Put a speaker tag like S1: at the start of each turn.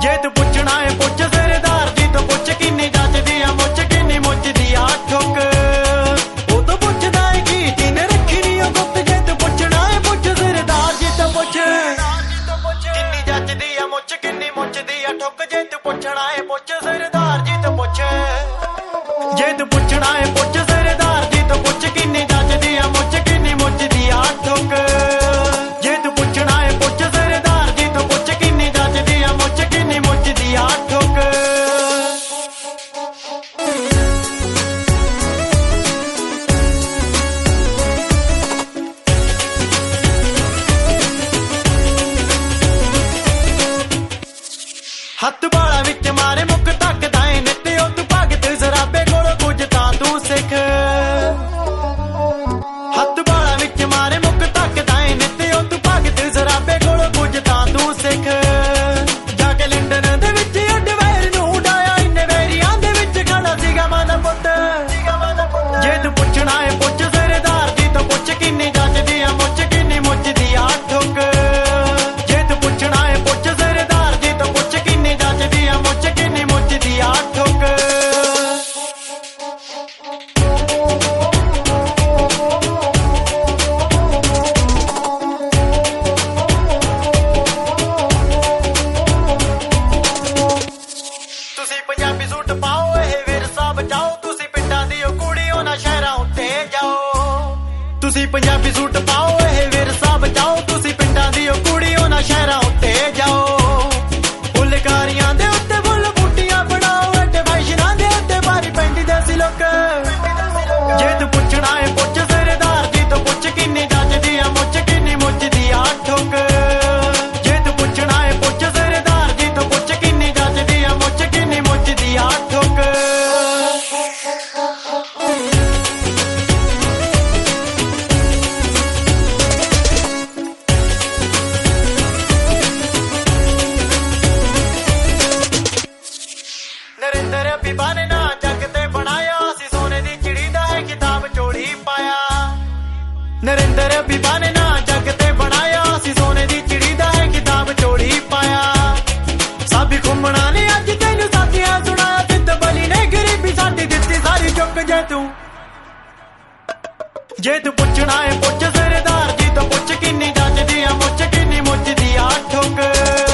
S1: ਜੇ ਤੂੰ ਪੁੱਛਣਾ ਏ ਪੁੱਛ ਸਰਦਾਰ ਜੀ ਤੋਂ ਪੁੱਛ ਕਿੰਨੀ ਜੱਜਦੀ ਆ ਮੁੱਛ ਕਿੰਨੀ ਮੁੱਚਦੀ ਆ ਠੁੱਕ ਉਹ ਤੋਂ ਪੁੱਛਦਾ ਏ ਕੀ ਜਿਹਨੇ ਰੱਖੀ ਨੀ ਉਹ ਗੁੱਤ ਜੇ ਤੂੰ ਪੁੱਛਣਾ ਏ ਪੁੱਛ ਸਰਦਾਰ ਜੀ ਤੋਂ ਪੁੱਛ ਕਿੰਨੀ ਜੱਜਦੀ ਆ ਮੁੱਛ ਕਿੰਨੀ ਮੁੱਚਦੀ ਆ ਠੁੱਕ ਜੇ ਤੂੰ ਪੁੱਛਣਾ ਏ ਪੁੱਛ ਸਰਦਾਰ ਜੀ ਤੋਂ ਪੁੱਛ ਜੇ ਤੂੰ ਪੁੱਛਣਾ ਏ ਪੁੱਛ ਸਰਦਾਰ ਜੀ ਤੋਂ ਪੁੱਛ ਕਿੰਨੀ ਜੱਜਦੀ ਆ ਮੁੱਛ ਕਿੰਨੀ ਮੁੱਚਦੀ ਆ ਠੁੱਕ ਜੇ ਤੂੰ ਪੁੱਛਣਾ ਏ ਪੁੱਛ ਸਰਦਾਰ ਜੀ ਤੋਂ ਪੁੱਛ ਕਿੰਨੀ ਜੱਜਦੀ ਆ ਮੁੱਛ ਕਿੰਨੀ ਮੁੱਚਦੀ ਆ ਠੁੱਕ ਹੱਥ ਬਾਲਾ ਵਿੱਚ ਮਾਰੇ ਮੁੱਕ ਤੱਕਦਾ ਏ ਨਿੱਤੇ ਉਹ ਤੂੰ ਭਗਤ ਜ਼ਰਾਬੇ ਕੋਲੋਂ ਕੁਝ ਤਾਂ ਤੂੰ ਸਿੱਖ ਹੱਥ ਬਾਲਾ ਵਿੱਚ ਮਾਰੇ ਮੁੱਕ ਤੱਕਦਾ ਏ ਨਿੱਤੇ ਉਹ ਤੂੰ ਭਗਤ ਜ਼ਰਾਬੇ ਕੋਲੋਂ ਕੁਝ ਤਾਂ ਤੂੰ ਸਿੱਖ ਜਾ ਕੇ ਲੰਡਨ ਦੇ ਵਿੱਚ ਅਡਵਾਇਰ ਨੂੰ ਉਡਾਇਆ ਇੰਨੇ ਵੈਰੀਆਂ ਦੇ ਵਿੱਚ ਖੜਾ ਸੀਗਾ ਮਾਦਾ ਪੁੱਤ ਜੇ ਤੂੰ ਪੁੱਛਣਾ ਏ ਪੁੱਛ ਸਰਦਾਰ ਜੀ ਤੋਂ ਪੁੱਛ ਕਿੰਨੀ ਜੱਜਦੀ ਆ ਮੁੱਛ ਕਿੰਨੀ ਮੁੱਚਦੀ ਆ ਠੁੱਕ ਜੇ ਤੂੰ ਪੁੱਛਣਾ ਏ ਪੁੱਛ ਸਰਦਾਰ ਜੀ ਤੋਂ ਪੁੱਛ ਕਿੰਨੀ ਜੱਜਦੀ ਆ ਮੁੱਛ ਕਿੰਨੀ ਮੁੱਚਦੀ ਆ ਠੁੱਕ ਤੁਸੀਂ ਪੰਜਾਬੀ ਸੂਟ ਪਾਓ ਇਹ ਵਿਰਸਾ ਬਚਾਓ ਤੁਸੀਂ ਪਿੰਡਾਂ ਦੀ ਉਹ ਕੁੜੀ ਉਹਨਾਂ ਸ਼ਹਿਰਾਂ ਉੱਤੇ ਜਾਓ ਤੁਸੀਂ ਪੰਜਾਬੀ ਸੂਟ ਪਾਓ ਇਹ ਵਿਰਸਾ ਬਚਾਓ ਤੁਸੀਂ ਪਿੰਡਾਂ ਦੀ ਉਹ ਕੁੜੀ ਉਹਨਾਂ ਸ਼ਹਿਰਾਂ ਉੱਤੇ ਜਾਓ ਫੁੱਲਕਾਰੀਆਂ ਦੇ ਉੱਤੇ ਫੁੱਲ ਬੂਟੀਆਂ ਬਣਾਓ ਐਡੇ ਫੈਸ਼ਨਾਂ ਦੇ ਉੱਤੇ ਬਾਰੀ ਪੈਂਦੀ ਦੇਸੀ ਲੋਕ ਜੇ ਤੂੰ ਪੁੱਛਣਾ ਏ ਪੁੱਛ ਸਰਦਾਰ ਜੀ ਤੋਂ ਪੁੱਛ ਕਿੰਨੀ ਜੱਜਦੀ ਆ ਮੁੱਛ ਕਿੰਨੀ ਮੁੱਚਦੀ ਆ ਠੁੱਕ ਜੇ ਤੂੰ ਪੁੱਛਣਾ ਏ ਪੁੱਛ ਸਰਦਾਰ ਜੀ ਤੋਂ ਪੁੱਛ ਕਿੰਨੀ ਜੱਜਦੀ ਆ ਮੁੱਛ ਕਿੰਨੀ ਮੁੱਚਦੀ ਆ ਠੁੱਕ ਨਰਿੰਦਰ ਬੀਬਾ ਨੇ ਨਾ ਜੱਗ ਤੇ ਬਣਾਇਆ ਸੀ ਸੋਨੇ ਦੀ ਚਿੜੀ ਦਾ ਹੈ ਕਿਤਾਬ ਚੋੜੀ ਪਾਇਆ ਨਰਿੰਦਰ ਬੀਬਾ ਨੇ ਨਾ ਜੱਗ ਤੇ ਬਣਾਇਆ ਸੀ ਸੋਨੇ ਦੀ ਚਿੜੀ ਦਾ ਹੈ ਕਿਤਾਬ ਚੋੜੀ ਪਾਇਆ ਸਾਬੀ ਘੁੰਮਣਾ ਨੇ ਅੱਜ ਤੈਨੂੰ ਸਾਥੀਆਂ ਸੁਣਾਇਆ ਤਿੱਤ ਬਲੀ ਨੇ ਗਰੀਬੀ ਸਾਡੀ ਦਿੱਤੀ ਸਾਰੀ ਚੁੱਕ ਜੇ ਤੂੰ ਪੁੱਛਣਾ ਏ ਪੁੱਛ ਸਰਦਾਰ ਜੀ ਤੋਂ ਪੁੱਛ ਕਿੰਨੀ ਜੱਜਦੀ ਆ ਮੁੱਛ ਕਿੰਨੀ ਮੁੱਚਦੀ ਆ ਠੁੱਕ